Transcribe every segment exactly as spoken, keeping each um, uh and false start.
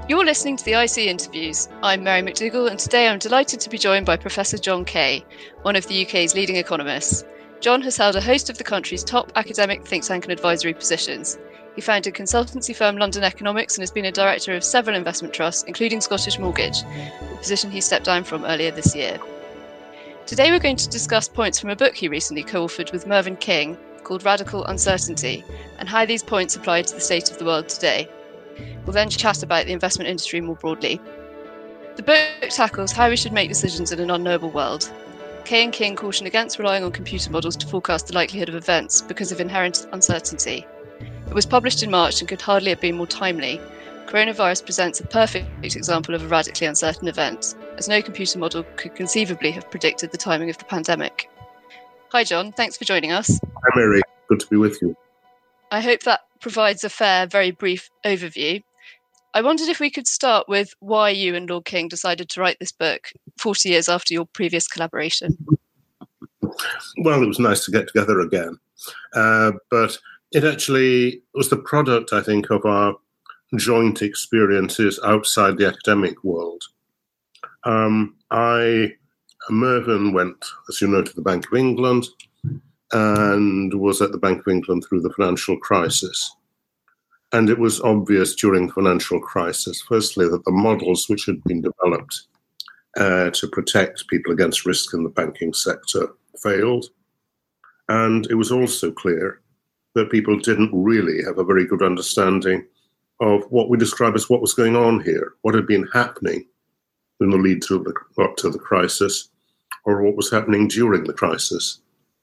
You're listening to the I C Interviews. I'm Mary McDougall, and today I'm delighted to be joined by Professor John Kay, one of the U K's leading economists. John has held a host of the country's top academic think tank and advisory positions. He founded consultancy firm London Economics and has been a director of several investment trusts, including Scottish Mortgage, a position he stepped down from earlier this year. Today we're going to discuss points from a book he recently co-authored with Mervyn King called Radical Uncertainty, and how these points apply to the state of the world today. We'll then chat about the investment industry more broadly. The book tackles how we should make decisions in an unknowable world. Kay and King caution against relying on computer models to forecast the likelihood of events because of inherent uncertainty. It was published in March and could hardly have been more timely. Coronavirus presents a perfect example of a radically uncertain event, as no computer model could conceivably have predicted the timing of the pandemic. Hi John, thanks for joining us. Hi Mary, good to be with you. I hope that provides a fair, very brief overview. I wondered if we could start with why you and Lord King decided to write this book forty years after your previous collaboration. Well, it was nice to get together again. Uh, but it actually was the product, I think, of our joint experiences outside the academic world. Um, I, Mervyn went, as you know, to the Bank of England and was at the Bank of England through the financial crisis. And it was obvious during the financial crisis, firstly, that the models which had been developed uh, to protect people against risk in the banking sector failed. And it was also clear that people didn't really have a very good understanding of what we describe as what was going on here, what had been happening in the lead to the, up to the crisis, or what was happening during the crisis.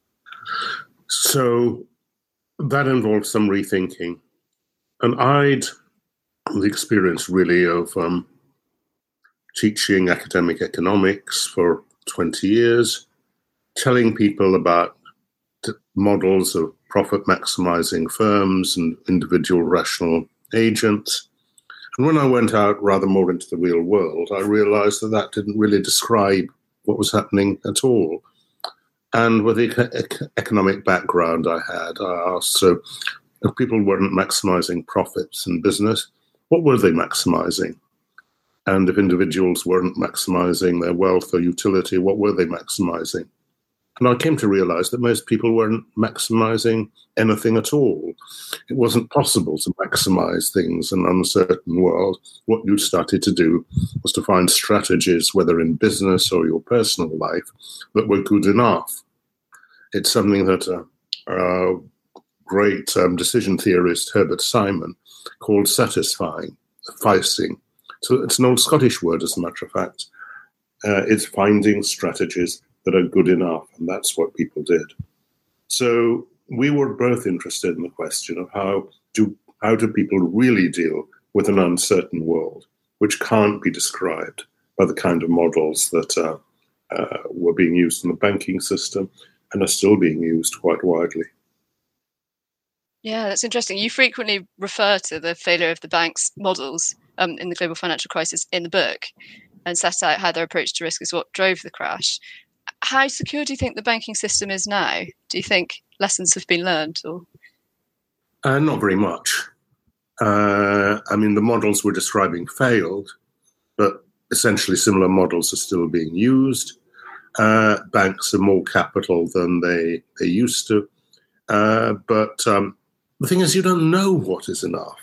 So that involved some rethinking. And I'd the experience really of um, teaching academic economics for twenty years, telling people about t- models of profit-maximizing firms and individual rational agents. And when I went out rather more into the real world, I realized that that didn't really describe what was happening at all. And with the ec- economic background I had, I asked, so if people weren't maximizing profits in business, what were they maximizing? And if individuals weren't maximizing their wealth or utility, what were they maximizing? And I came to realize that most people weren't maximizing anything at all. It wasn't possible to maximize things in an uncertain world. What you started to do was to find strategies, whether in business or your personal life, that were good enough. It's something that uh, uh, great um, decision theorist Herbert Simon called satisfying, sufficing. So it's an old Scottish word, as a matter of fact. Uh, it's finding strategies that are good enough, and that's what people did. So we were both interested in the question of how do how do people really deal with an uncertain world, which can't be described by the kind of models that uh, uh, were being used in the banking system and are still being used quite widely. Yeah, that's interesting. You frequently refer to the failure of the bank's models um, in the global financial crisis in the book and set out how their approach to risk is what drove the crash. How secure do you think the banking system is now? Do you think lessons have been learned? Or uh, not very much. Uh, I mean, the models we're describing failed, but essentially similar models are still being used. Uh, banks are more capital than they, they used to. Uh, but um, the thing is, you don't know what is enough.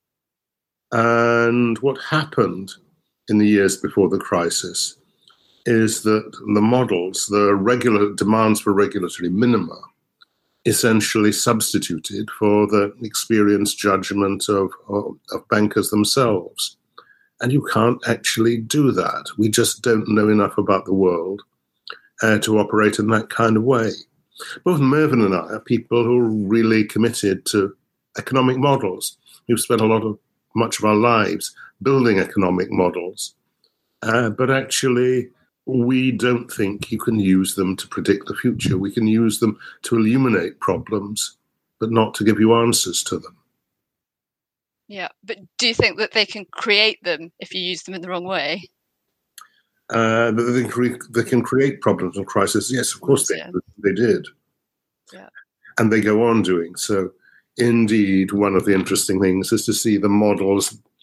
And what happened in the years before the crisis is that the models, the regular demands for regulatory minima, essentially substituted for the experienced judgment of, of, of bankers themselves. And you can't actually do that. We just don't know enough about the world uh, to operate in that kind of way. Both Mervyn and I are people who are really committed to economic models. We've spent a lot of, much of our lives building economic models. Uh, but actually, we don't think you can use them to predict the future. We can use them to illuminate problems, but not to give you answers to them. Yeah, but do you think that they can create them if you use them in the wrong way? Uh, that they, cre- they can create problems and crises. Yes, of course they, yeah. they did. Yeah. And they go on doing so. Indeed, one of the interesting things is to see the models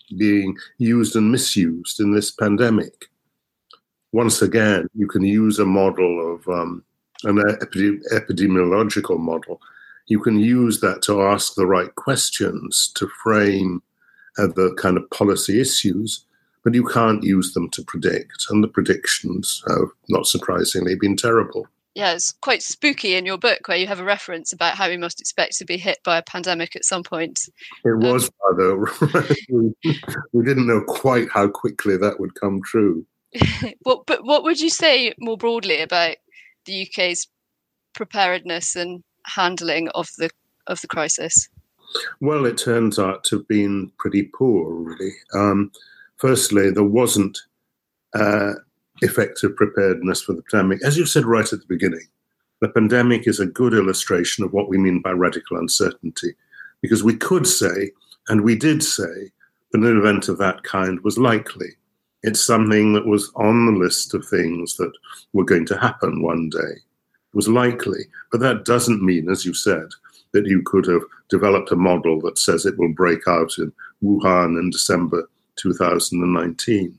being used and misused in this pandemic. Once again, you can use a model of um, an epidemi- epidemiological model. You can use that to ask the right questions, to frame uh, the kind of policy issues, but you can't use them to predict. And the predictions have, not surprisingly, been terrible. Yeah, it's quite spooky in your book where you have a reference about how we must expect to be hit by a pandemic at some point. It was, um, rather. we, we didn't know quite how quickly that would come true. Well, but what would you say more broadly about the U K's preparedness and handling of the of the crisis? Well, it turns out to have been pretty poor, really. Um, firstly, there wasn't uh, effective preparedness for the pandemic. As you said right at the beginning, the pandemic is a good illustration of what we mean by radical uncertainty, because we could say, and we did say, that an event of that kind was likely. It's something that was on the list of things that were going to happen one day. It was likely, but that doesn't mean, as you said, that you could have developed a model that says it will break out in Wuhan in December two thousand nineteen.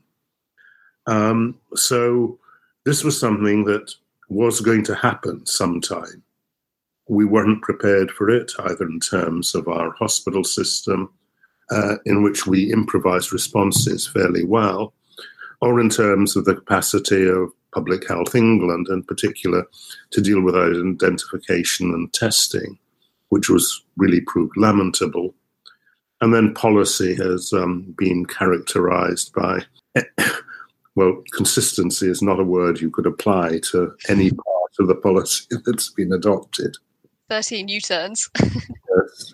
Um, so this was something that was going to happen sometime. We weren't prepared for it, either in terms of our hospital system, uh, in which we improvised responses fairly well, or in terms of the capacity of Public Health England, in particular, to deal with identification and testing, which was really proved lamentable. And then policy has um, been characterized by, well, consistency is not a word you could apply to any part of the policy that's been adopted. thirteen U-turns. Yes.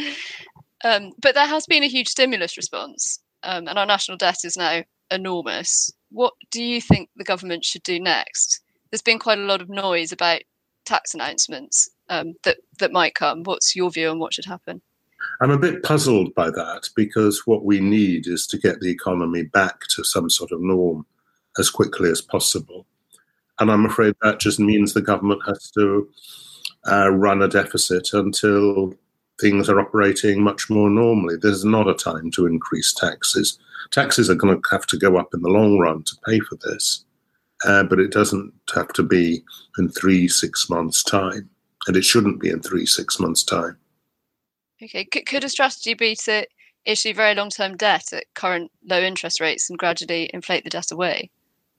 um, but there has been a huge stimulus response, um, and our national debt is now enormous. What do you think the government should do next? There's been quite a lot of noise about tax announcements um, that, that might come. What's your view on what should happen? I'm a bit puzzled by that, because what we need is to get the economy back to some sort of norm as quickly as possible. And I'm afraid that just means the government has to uh, run a deficit until things are operating much more normally. There's not a time to increase taxes. Taxes are going to have to go up in the long run to pay for this, uh, but it doesn't have to be in three, six months' time, and it shouldn't be in three, six months' time. Okay, C- could a strategy be to issue very long-term debt at current low interest rates and gradually inflate the debt away?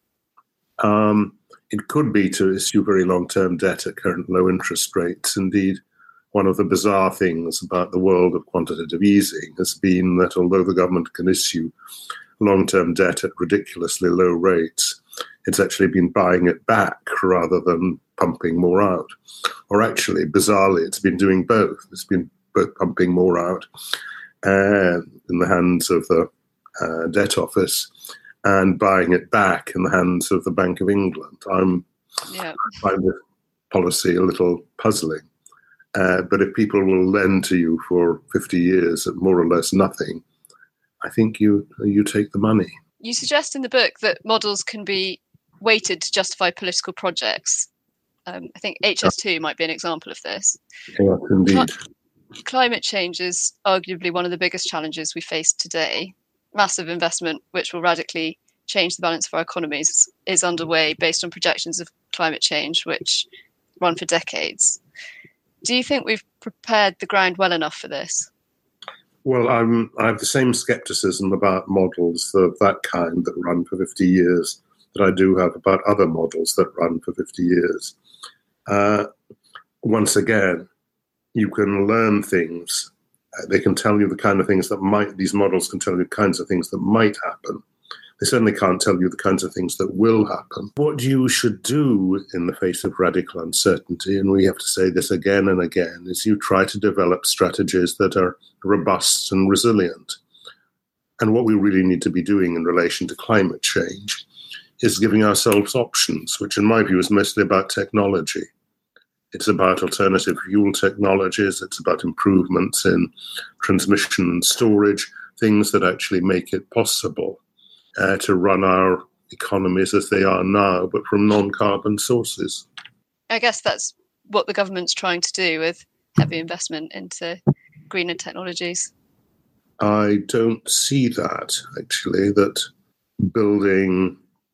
Um, it could be to issue very long-term debt at current low interest rates. Indeed, one of the bizarre things about the world of quantitative easing has been that although the government can issue long-term debt at ridiculously low rates, it's actually been buying it back rather than pumping more out. Or actually, bizarrely, it's been doing both. It's been both pumping more out uh, in the hands of the uh, debt office and buying it back in the hands of the Bank of England. I'm, yeah. I find this policy a little puzzling. Uh, but if people will lend to you for fifty years at more or less nothing, I think you you take the money. You suggest in the book that models can be weighted to justify political projects. Um, I think H S two might be an example of this. Yes, indeed. Cl- climate change is arguably one of the biggest challenges we face today. Massive investment, which will radically change the balance of our economies, is underway based on projections of climate change, which run for decades. Do you think we've prepared the ground well enough for this? Well, I'm, I have the same scepticism about models of that kind that run for fifty years that I do have about other models that run for fifty years. Uh, once again, you can learn things. Uh, they can tell you the kind of things that might, these models can tell you the kinds of things that might happen. They certainly can't tell you the kinds of things that will happen. What you should do in the face of radical uncertainty, and we have to say this again and again, is you try to develop strategies that are robust and resilient. And what we really need to be doing in relation to climate change is giving ourselves options, which in my view is mostly about technology. It's about alternative fuel technologies. It's about improvements in transmission and storage, things that actually make it possible Uh, to run our economies as they are now, but from non-carbon sources. I guess that's what the government's trying to do with heavy investment into greener technologies. I don't see that, actually, that building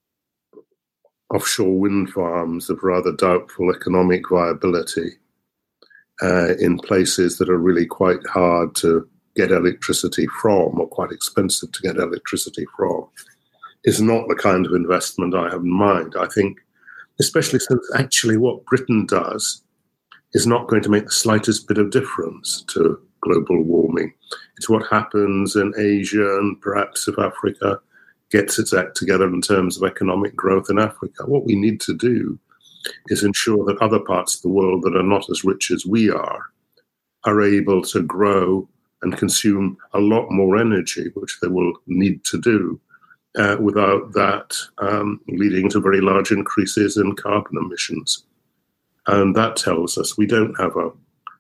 offshore wind farms of rather doubtful economic viability uh, in places that are really quite hard to get electricity from, or quite expensive to get electricity from, is not the kind of investment I have in mind. I think, especially since actually what Britain does is not going to make the slightest bit of difference to global warming. It's what happens in Asia, and perhaps if Africa gets its act together in terms of economic growth in Africa. What we need to do is ensure that other parts of the world that are not as rich as we are are able to grow and consume a lot more energy, which they will need to do, uh, without that um, leading to very large increases in carbon emissions. And that tells us we don't have a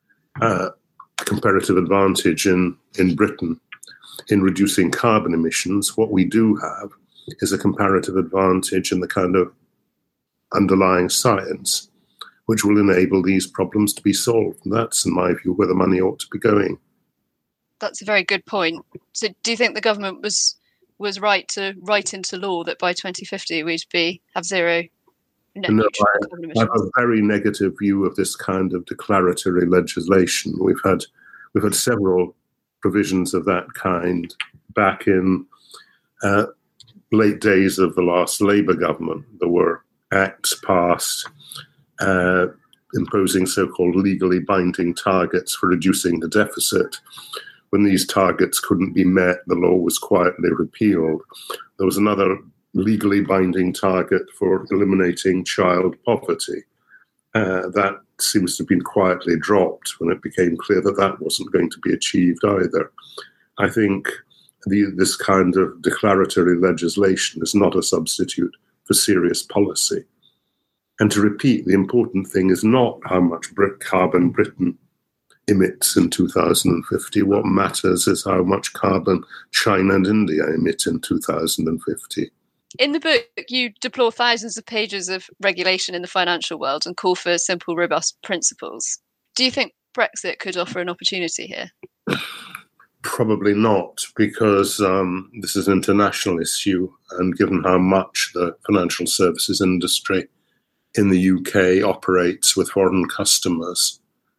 uh, comparative advantage in, in Britain in reducing carbon emissions. What we do have is a comparative advantage in the kind of underlying science which will enable these problems to be solved. And that's, in my view, where the money ought to be going. That's a very good point. So do you think the government was was right to write into law that by twenty fifty we'd be have zero net no, neutral I, carbon I emissions? have a very negative view of this kind of declaratory legislation. We've had we've had several provisions of that kind back in uh, late days of the last Labour government. There were acts passed uh, imposing so-called legally binding targets for reducing the deficit. When these targets couldn't be met, the law was quietly repealed. There was another legally binding target for eliminating child poverty. Uh, that seems to have been quietly dropped when it became clear that that wasn't going to be achieved either. I think the, this kind of declaratory legislation is not a substitute for serious policy. And to repeat, the important thing is not how much carbon Britain emits in two thousand fifty. What matters is how much carbon China and India emit in two thousand fifty. In the book, you deplore thousands of pages of regulation in the financial world and call for simple, robust principles. Do you think Brexit could offer an opportunity here? Probably not, because um, this is an international issue, and given how much the financial services industry in the U K operates with foreign customers,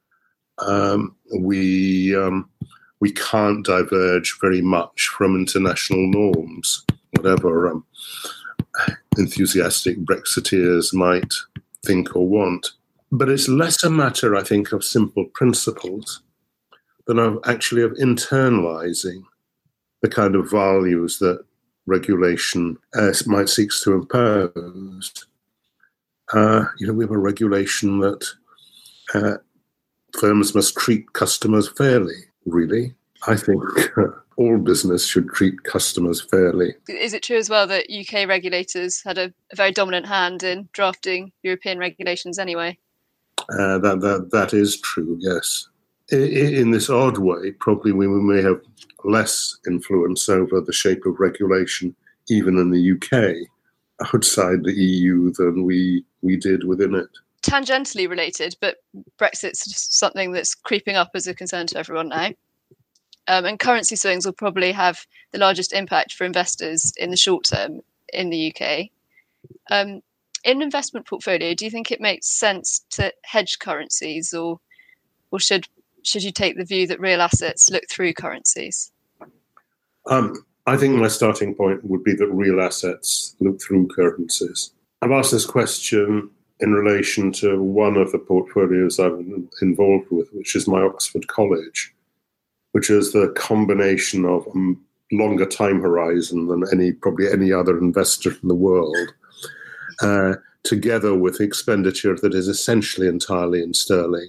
um, we um, we can't diverge very much from international norms, whatever um, enthusiastic Brexiteers might think or want. But it's less a matter, I think, of simple principles than of actually of internalizing the kind of values that regulation uh, might seek to impose. Uh, you know, we have a regulation that uh, firms must treat customers fairly, really. I think uh, all business should treat customers fairly. Is it true as well that U K regulators had a, a very dominant hand in drafting European regulations anyway? Uh, that, that, that is true, yes. In, in this odd way, probably we may have less influence over the shape of regulation, even in the U K, outside the E U, than we, we did within it. Tangentially related, but Brexit's just something that's creeping up as a concern to everyone now. Um, and currency swings will probably have the largest impact for investors in the short term in the U K. Um, in an investment portfolio, do you think it makes sense to hedge currencies, or or should should you take the view that real assets look through currencies? Um, I think my starting point would be that real assets look through currencies. I've asked this question in relation to one of the portfolios I'm involved with, which is my Oxford College, which is the combination of a longer time horizon than any probably any other investor in the world, uh, together with expenditure that is essentially entirely in sterling.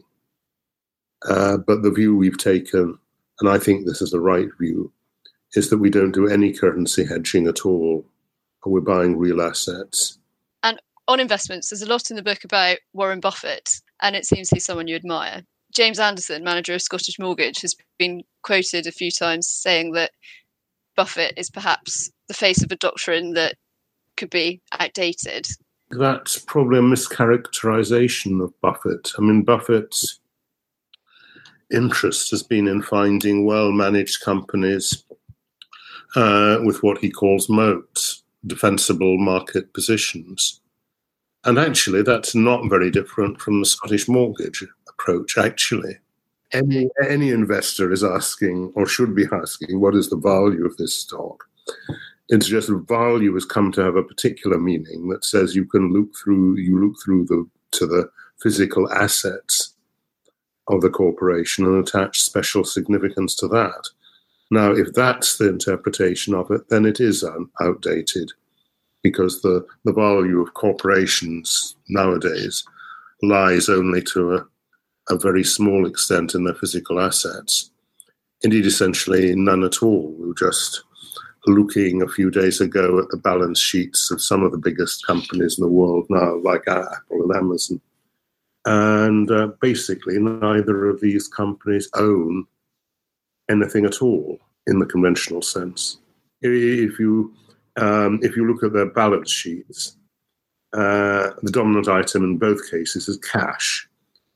Uh, but the view we've taken, and I think this is the right view, is that we don't do any currency hedging at all. We're buying real assets. And on investments, there's a lot in the book about Warren Buffett, and it seems he's someone you admire. James Anderson, manager of Scottish Mortgage, has been quoted a few times saying that Buffett is perhaps the face of a doctrine that could be outdated. That's probably a mischaracterization of Buffett. I mean, Buffett's interest has been in finding well-managed companies uh, with what he calls moats, defensible market positions. And actually, that's not very different from the Scottish mortgage approach, actually. Any, any investor is asking, or should be asking, what is the value of this stock? It's just value has come to have a particular meaning that says you can look through, you look through the to the physical assets of the corporation and attach special significance to that. Now, if that's the interpretation of it, then it is un- outdated, because the, the value of corporations nowadays lies only to a, a very small extent in their physical assets. Indeed, essentially none at all. We were just looking a few days ago at the balance sheets of some of the biggest companies in the world now, like Apple and Amazon. And uh, basically, neither of these companies own anything at all in the conventional sense. If you um, if you look at their balance sheets, uh, the dominant item in both cases is cash.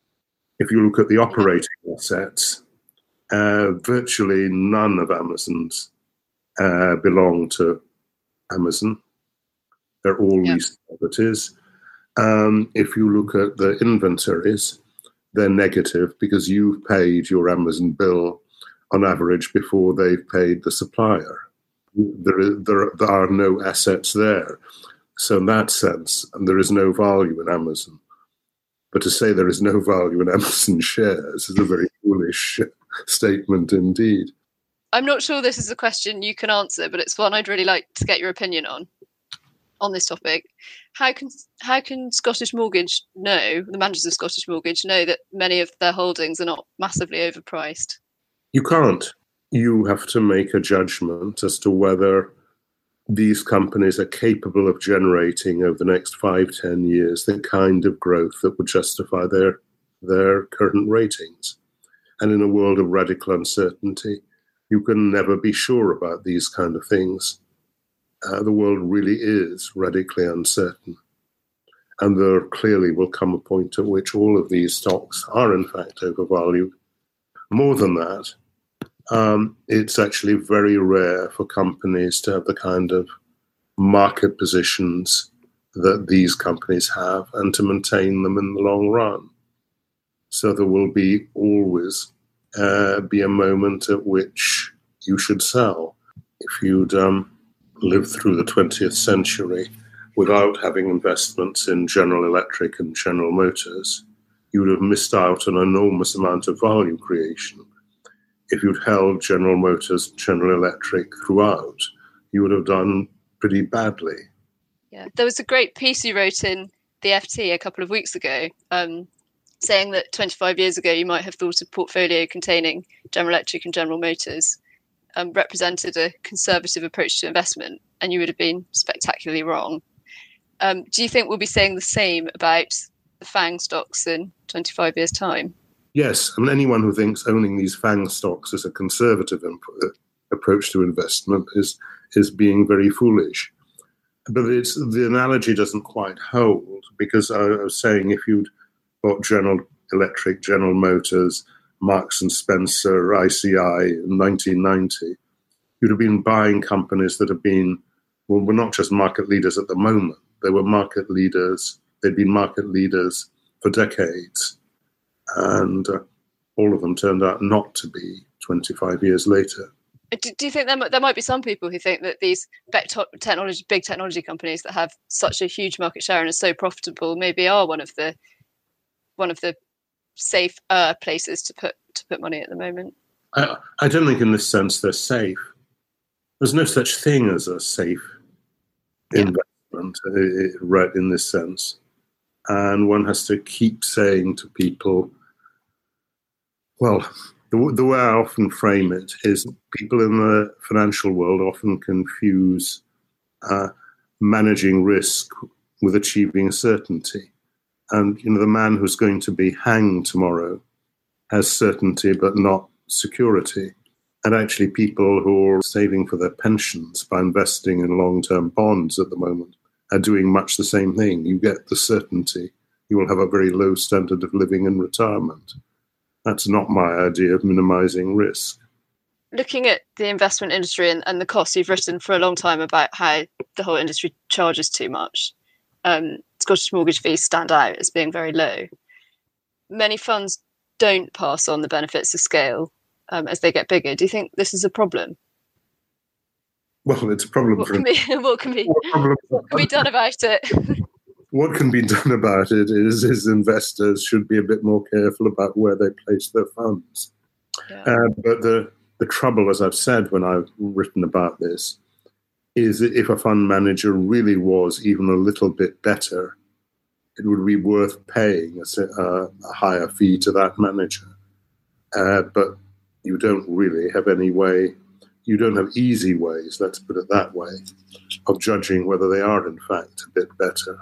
If you look at the operating assets, uh, virtually none of Amazon's uh, belong to Amazon. They're all yeah. leased properties. Um, if you look at the inventories, they're negative because you've paid your Amazon bill on average before they've paid the supplier. There, is, there, there are no assets there. So in that sense, there is no value in Amazon. But to say there is no value in Amazon shares is a very foolish statement indeed. I'm not sure this is a question you can answer, but it's one I'd really like to get your opinion on, on this topic. How can how can Scottish Mortgage know, the managers of Scottish Mortgage know that many of their holdings are not massively overpriced? You can't. You have to make a judgment as to whether these companies are capable of generating over the next five, ten years the kind of growth that would justify their their current ratings. And in a world of radical uncertainty, you can never be sure about these kind of things. Uh, the world really is radically uncertain. And there clearly will come a point at which all of these stocks are in fact overvalued. More than that, um, it's actually very rare for companies to have the kind of market positions that these companies have and to maintain them in the long run. So there will be always uh, be a moment at which you should sell. If you'd um, lived through the twentieth century without having investments in General Electric and General Motors, you would have missed out on an enormous amount of value creation. If you'd held General Motors, General Electric throughout, you would have done pretty badly. Yeah, there was a great piece you wrote in the F T a couple of weeks ago, um, saying that twenty-five years ago you might have thought a portfolio containing General Electric and General Motors um, represented a conservative approach to investment, and you would have been spectacularly wrong. Um, do you think we'll be saying the same about the FANG stocks in twenty-five years' time? Yes, I mean, anyone who thinks owning these FANG stocks is a conservative imp- approach to investment is is being very foolish. But it's, the analogy doesn't quite hold, because I was saying if you'd bought General Electric, General Motors, Marks and Spencer, I C I in nineteen ninety, you'd have been buying companies that have been, well, were not just market leaders at the moment. They were market leaders. They'd been market leaders for decades. And uh, all of them turned out not to be twenty-five years later. Do, do you think there, there might be some people who think that these technology, big technology companies that have such a huge market share and are so profitable maybe are one of the one of the safe uh, places to put to put money at the moment? I, I don't think in this sense they're safe. There's no such thing as a safe yeah. investment right in this sense. And one has to keep saying to people, well, the, the way I often frame it is people in the financial world often confuse uh, managing risk with achieving certainty. And, you know, the man who's going to be hanged tomorrow has certainty but not security. And actually people who are saving for their pensions by investing in long-term bonds at the moment are doing much the same thing. You get the certainty you will have a very low standard of living in retirement. That's not my idea of minimizing risk. looking at the investment industry and, and the costs, you've written for a long time about how the whole industry charges too much. Um, Scottish mortgage fees stand out as being very low. Many funds don't pass on the benefits of scale um, as they get bigger. Do you think this is a problem? Well, it's a problem what for can be, what can be what, problem what can be done about it? What can be done about it is, is investors should be a bit more careful about where they place their funds. Yeah. Uh, but the the trouble, as I've said when I've written about this, is that if a fund manager really was even a little bit better, it would be worth paying a, a, a higher fee to that manager. Uh, but you don't really have any way, you don't have easy ways, let's put it that way, of judging whether they are in fact a bit better.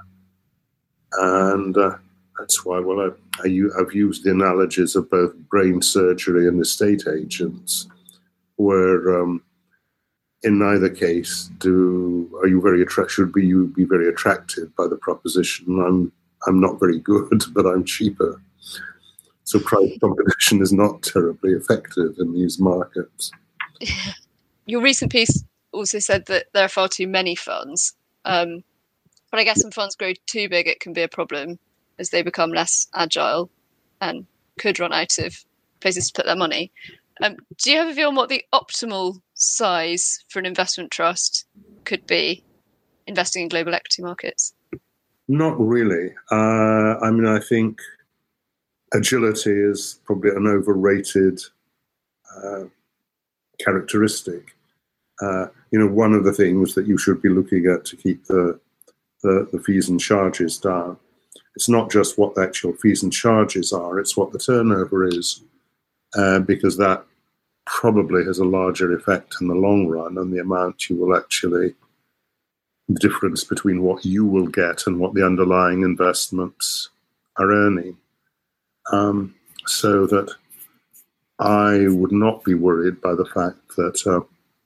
And uh, that's why, well, I, I, I've used the analogies of both brain surgery and estate agents, where um, in neither case do are you very attra- should be you be very attracted by the proposition I'm I'm not very good, but I'm cheaper. So price competition is not terribly effective in these markets. Your recent piece also said that there are far too many funds. Um, but I guess when funds grow too big, it can be a problem as they become less agile and could run out of places to put their money. Um, do you have a view on what the optimal size for an investment trust could be investing in global equity markets? Not really. Uh, I mean, I think agility is probably an overrated uh, characteristic. Uh, you know, one of the things that you should be looking at to keep the, the, the fees and charges down, it's not just what the actual fees and charges are, it's what the turnover is, uh, because that probably has a larger effect in the long run on the amount you will actually, the difference between what you will get and what the underlying investments are earning. Um, so that I would not be worried by the fact that uh,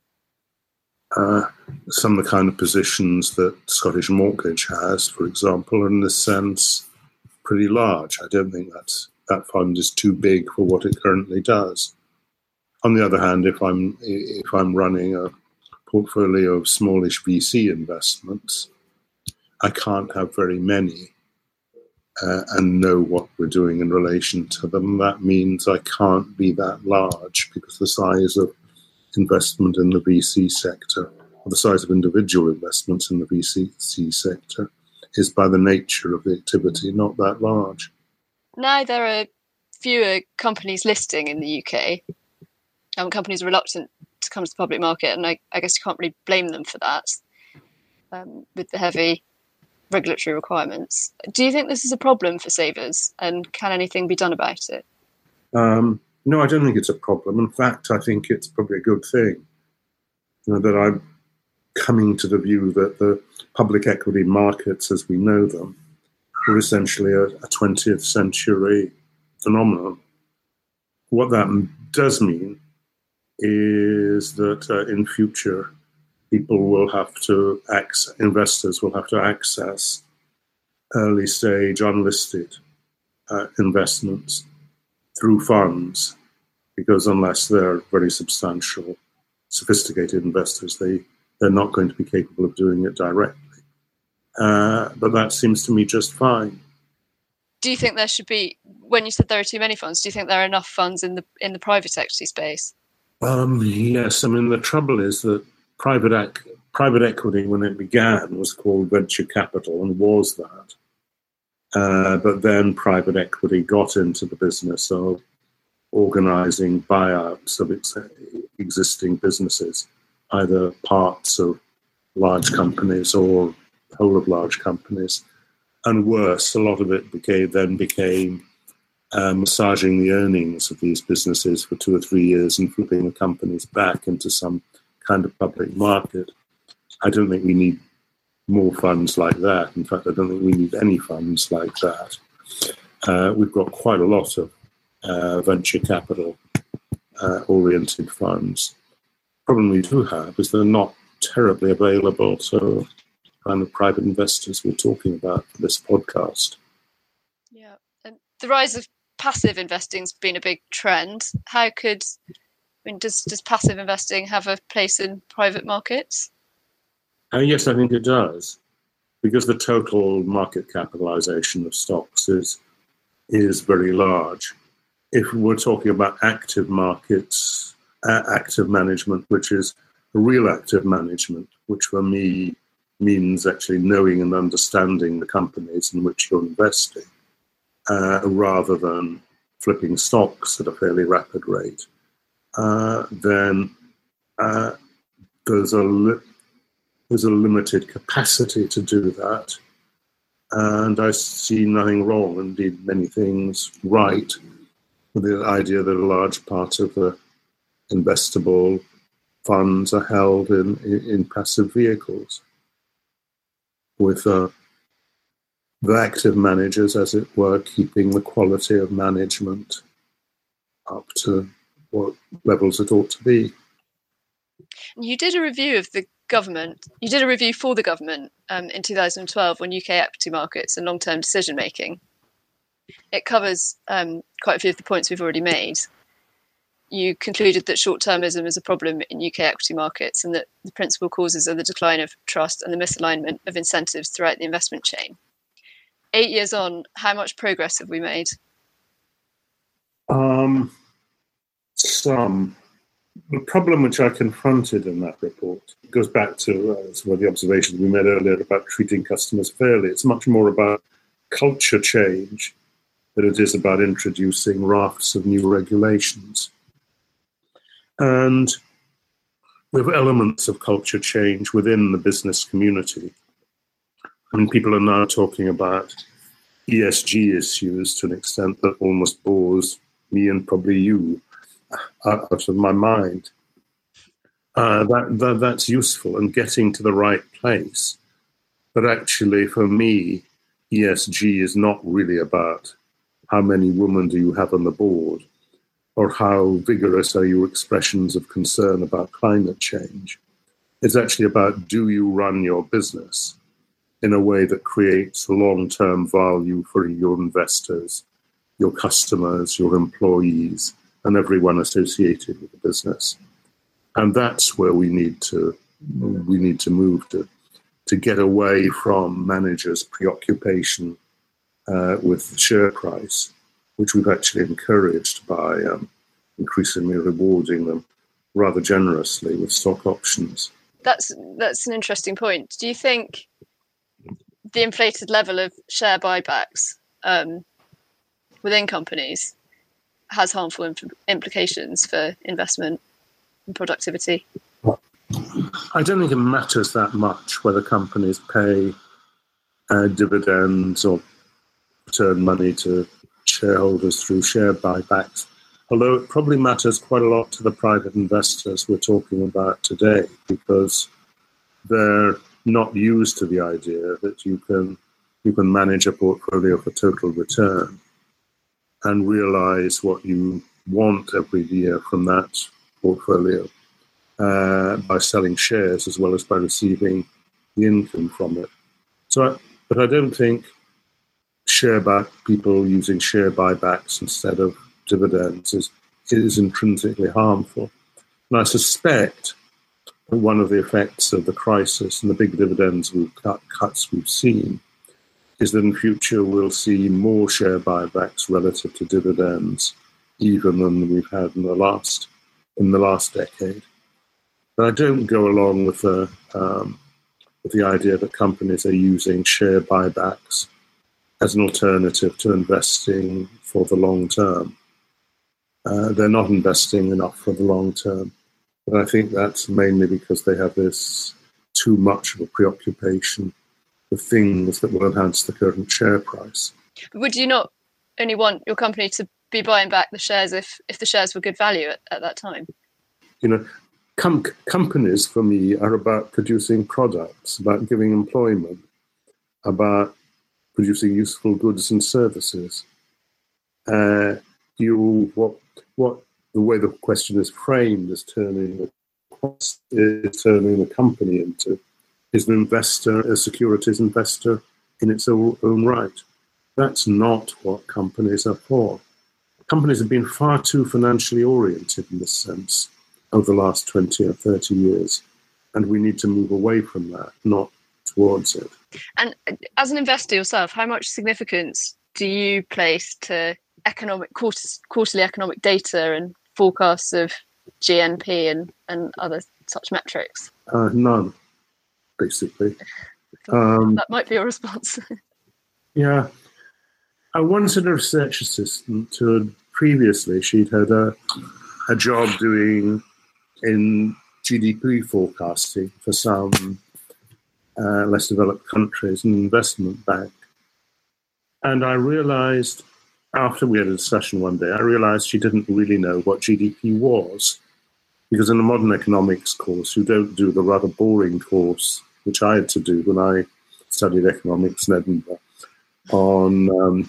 uh, some of the kind of positions that Scottish Mortgage has, for example, are in this sense pretty large. I don't think that's, that fund is too big for what it currently does. On the other hand, if I'm if I'm running a portfolio of smallish V C investments, I can't have very many uh, and know what we're doing in relation to them. That means I can't be that large because the size of investment in the V C sector, or the size of individual investments in the V C sector, is by the nature of the activity not that large. Now there are fewer companies listing in the U K. Um, companies are reluctant to come to the public market, and I, I guess you can't really blame them for that um, with the heavy regulatory requirements. Do you think this is a problem for savers, and can anything be done about it? Um, no, I don't think it's a problem. In fact, I think it's probably a good thing, you know, that I'm coming to the view that the public equity markets as we know them were essentially a, a twentieth century phenomenon. What that does mean is that uh, in future people will have to access, investors will have to access early stage unlisted uh, investments through funds, because unless they're very substantial, sophisticated investors, they, they're not going to be capable of doing it directly. Uh, but that seems to me just fine. Do you think there should be, when you said there are too many funds, do you think there are enough funds in the in the private equity space? Um, yes, I mean, the trouble is that private ec- private equity, when it began, was called venture capital and was that. Uh, but then private equity got into the business of organizing buyouts of its existing businesses, either parts of large companies or the whole of large companies. And worse, a lot of it became, then became uh, massaging the earnings of these businesses for two or three years and flipping the companies back into some kind of public market. I don't think we need more funds like that. In fact, I don't think we need any funds like that. Uh, we've got quite a lot of uh, venture capital uh, oriented funds. The problem we do have is they're not terribly available to kind of private investors we're talking about for this podcast. Yeah, and the rise of passive investing has been a big trend. How could I mean, does does passive investing have a place in private markets? Uh, yes, I think it does, because the total market capitalization of stocks is is very large. If we're talking about active markets, uh, active management, which is real active management, which for me means actually knowing and understanding the companies in which you're investing, uh, rather than flipping stocks at a fairly rapid rate, uh, then uh, there's a li- there's a limited capacity to do that. And I see nothing wrong, indeed many things right, with the idea that a large part of the investable funds are held in, in, in passive vehicles, with uh, the active managers, as it were, keeping the quality of management up to what levels it ought to be. You did a review of the government. You did a review for the government um, in two thousand twelve on U K equity markets and long-term decision-making. It covers um, quite a few of the points we've already made. You concluded that short-termism is a problem in U K equity markets and that the principal causes are the decline of trust and the misalignment of incentives throughout the investment chain. Eight years on, how much progress have we made? Um, some. The problem which I confronted in that report goes back to uh, some of the observations we made earlier about treating customers fairly. It's much more about culture change than it is about introducing rafts of new regulations. And we have elements of culture change within the business community. I mean, people are now talking about E S G issues to an extent that almost bores me and probably you out of my mind. Uh, that, that that's useful and getting to the right place. But actually, for me, E S G is not really about how many women do you have on the board or how vigorous are your expressions of concern about climate change. It's actually about, do you run your business in a way that creates long-term value for your investors, your customers, your employees, and everyone associated with the business. And that's where we need to we need to move to, to get away from managers' preoccupation uh, with the share price, which we've actually encouraged by um, increasingly rewarding them rather generously with stock options. That's that's an interesting point. Do you think the inflated level of share buybacks um, within companies has harmful impl- implications for investment and productivity? I don't think it matters that much whether companies pay uh, dividends or return money to shareholders through share buybacks, although it probably matters quite a lot to the private investors we're talking about today, because they're not used to the idea that you can you can manage a portfolio for total return and realize what you want every year from that portfolio uh, by selling shares as well as by receiving the income from it. So, I, but I don't think share back people using share buybacks instead of dividends is is intrinsically harmful. And I suspect that one of the effects of the crisis and the big dividends we've cut, cuts we've seen is that in future we'll see more share buybacks relative to dividends, even than we've had in the last in the last decade. But I don't go along with the um, with the idea that companies are using share buybacks as an alternative to investing for the long term. Uh, they're not investing enough for the long term. But I think that's mainly because they have this too much of a preoccupation with things that will enhance the current share price. Would you not only want your company to be buying back the shares if, if the shares were good value at, at that time? You know, com- companies for me are about producing products, about giving employment, about producing useful goods and services. Uh, you what what the way the question is framed is turning the is turning the company into is an investor, a securities investor in its own, own right. That's not what companies are for. Companies have been far too financially oriented in this sense. over the last twenty or thirty years. And we need to move away from that, not towards it. And as an investor yourself, how much significance do you place to economic quarterly economic data and forecasts of G N P and, and other such metrics? Uh, none, basically. Um, that might be your response. yeah. I once had a research assistant who had previously, she'd had a, a job doing in G D P forecasting for some uh, less developed countries, an investment bank. And I realized, after we had a discussion one day, I realized she didn't really know what G D P was. Because in the modern economics course, you don't do the rather boring course, which I had to do when I studied economics in Edinburgh, on um,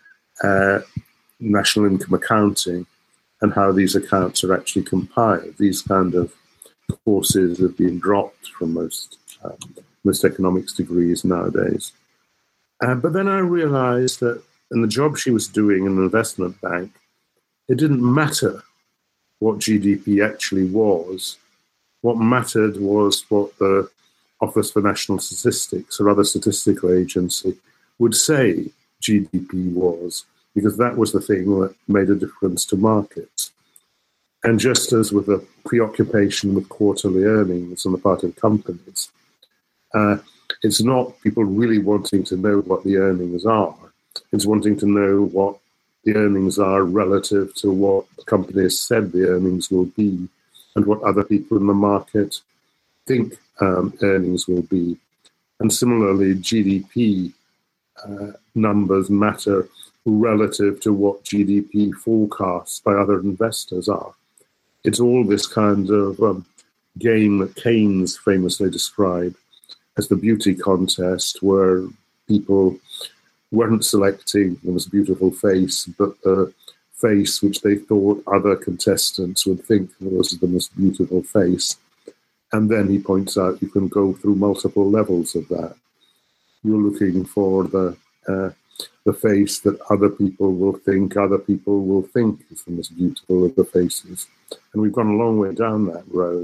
uh, national income accounting and how these accounts are actually compiled. These kind of courses have been dropped from most um, most economics degrees nowadays. Uh, but then I realized that in the job she was doing in an investment bank, it didn't matter what G D P actually was. What mattered was what the Office for National Statistics or other statistical agency would say G D P was, because that was the thing that made a difference to markets. And just as with a preoccupation with quarterly earnings on the part of companies, uh, it's not people really wanting to know what the earnings are. It's wanting to know what the earnings are relative to what the company has said the earnings will be and what other people in the market think um, earnings will be. And similarly, G D P uh, numbers matter relative to what G D P forecasts by other investors are. It's all this kind of um, game that Keynes famously described as the beauty contest, where people weren't selecting the most beautiful face, but the face which they thought other contestants would think was the most beautiful face. And then he points out you can go through multiple levels of that. You're looking for the uh, the face that other people will think other people will think is the most beautiful of the faces. And we've gone a long way down that road,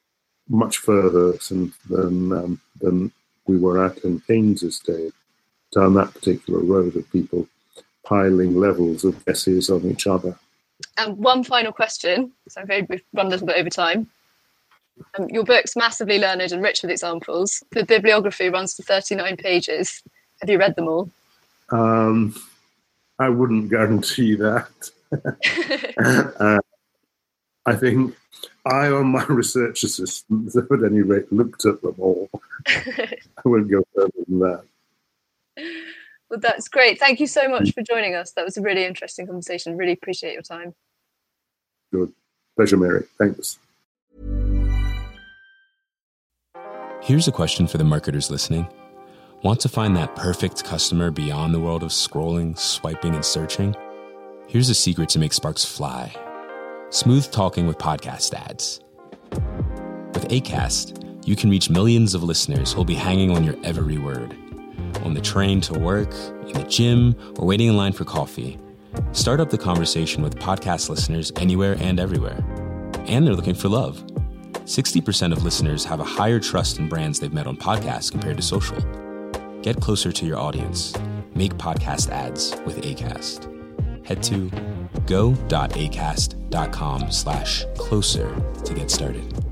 much further than than, um, than we were at in Keynes's day, down that particular road of people piling levels of guesses on each other. And one final question, so I'm afraid we've run a little bit over time. Um, your book's massively learned and rich with examples. The bibliography runs to thirty-nine pages. Have you read them all? Um, I wouldn't guarantee that. uh, I think I or my research assistants have at any rate looked at them all. I wouldn't go further than that. Well, that's great. Thank you so much for joining us. That was a really interesting conversation. Really appreciate your time. Good. Pleasure, Mary. Thanks. Here's a question for the marketers listening. Want to find that perfect customer beyond the world of scrolling, swiping, and searching? Here's a secret to make sparks fly. Smooth talking with podcast ads. With Acast, you can reach millions of listeners who'll be hanging on your every word. On the train to work, in the gym, or waiting in line for coffee. Start up the conversation with podcast listeners anywhere and everywhere. And they're looking for love. sixty percent of listeners have a higher trust in brands they've met on podcasts compared to social. Get closer to your audience. Make podcast ads with Acast. Head to go.acast.com slash closer to get started.